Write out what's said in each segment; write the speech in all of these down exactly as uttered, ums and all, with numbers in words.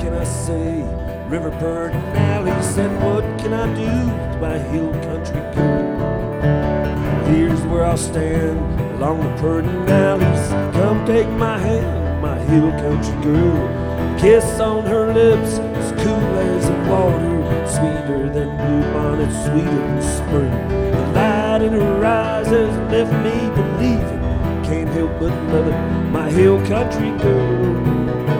can I say? River bird and alley said, what can I do with my hill country girl? Here's where I'll stand along the purdy alleys. Come take my hand, my hill country girl. Kiss on her lips as cool as the water, sweeter than bluebonnet, sweeter than spring. The light in her eyes has left me believing, can't help but loving my hill country girl.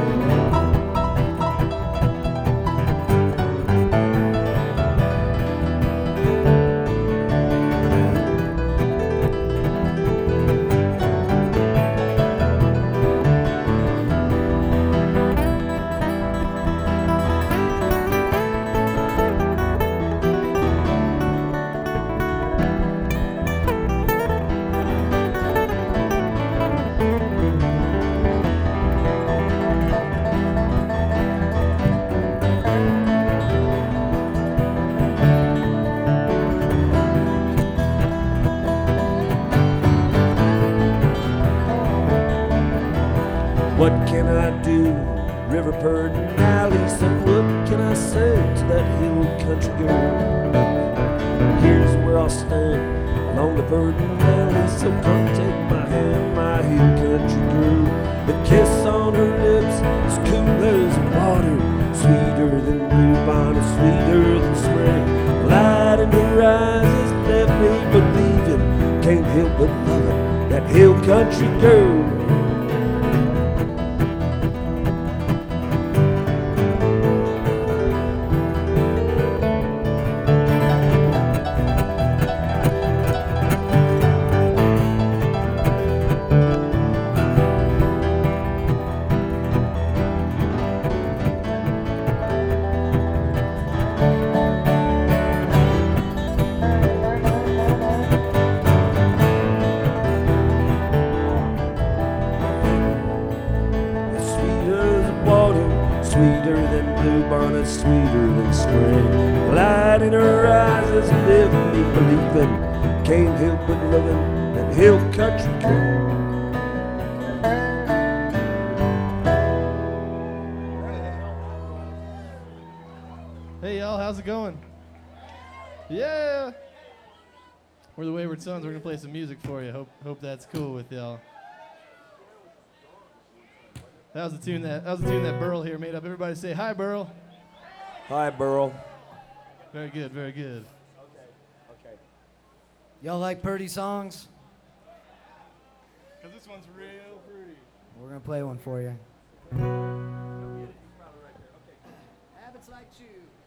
What can I do? River bird and alley said, what can I say to that hill country girl? Here's where I'll stand along the bird and alley, so come take my hand, my hill country girl. The kiss on her lips is cool as water, sweeter than bluebonnet, sweeter than spring. Light in her eyes has left me believing, can't help but loving that hill country girl. Sweeter than bluebonnet, sweeter than spring. Light in her eyes has left me believing, can't help but loving that hill country girl. Hey y'all, how's it going? Yeah! We're the Wayward Sons. We're gonna play some music for you. Hope hope that's cool with y'all. That was the tune that that was the tune that Burl here made up. Everybody say hi, Burl. Hi, Burl. Very good, very good. Okay, okay. Y'all like pretty songs? Cause this one's real pretty. We're gonna play one for you. Habits like you.